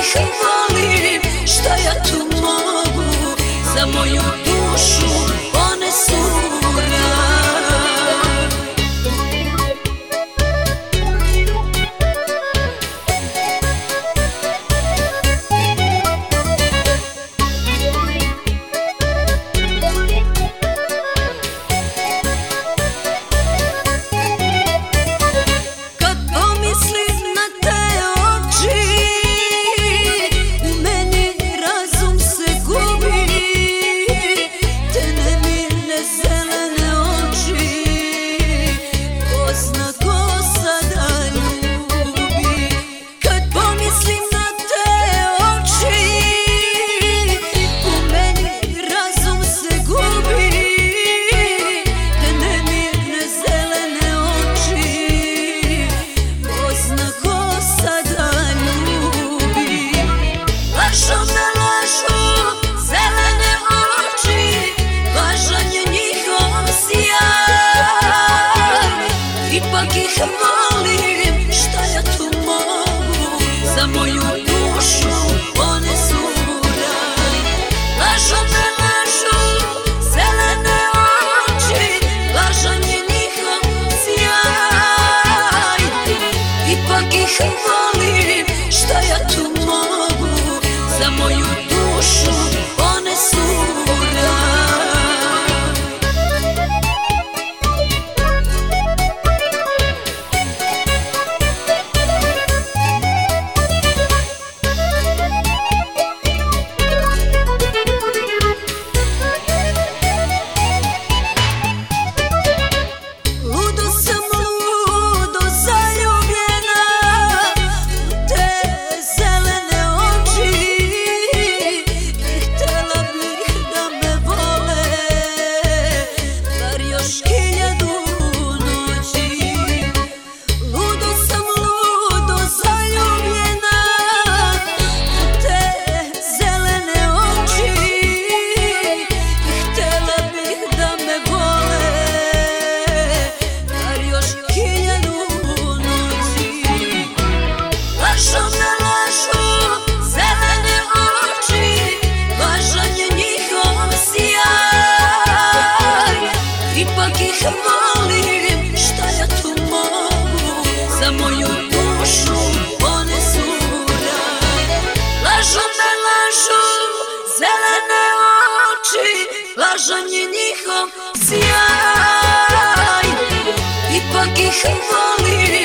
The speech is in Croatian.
ih volim, šta ja tu mogu, za moju dušu one su raj. Kad pomislim na te oči, u meni razum se gubi, te nemirne zelene oči, ko zna ko sada ljubi. Kad pomislim na te oči, u meni razum se gubi, te nemirne zelene oči, ko zna ko sada ljubi. Lažu me, lažu zelene oči, lažan je njihov sjaj. Ipak ih volim, šta ja tu mogu, za moju dušu one su raj. Lažu me, lažu zelene oči, lažan je njihov sjaj. Ipak ih volim, šta ja tu mogu, za moju dušu one su raj. Ludo sam, ludo zaljubljena u te zelene oči, i htela bih da me vole, bar još 1000 noći. Ludo sam, ludo zaljubljena u te zelene oči, i htela bih da me vole, bar još 1000 noći. Lažu me, lažu zelene oči, lažan je njihov sjaj. Ipak ih volim, šta ja tu mogu, za moju dušu one su raj. Lažu me, lažu zelene oči, lažan je njihov sjaj. Ipak ih volim,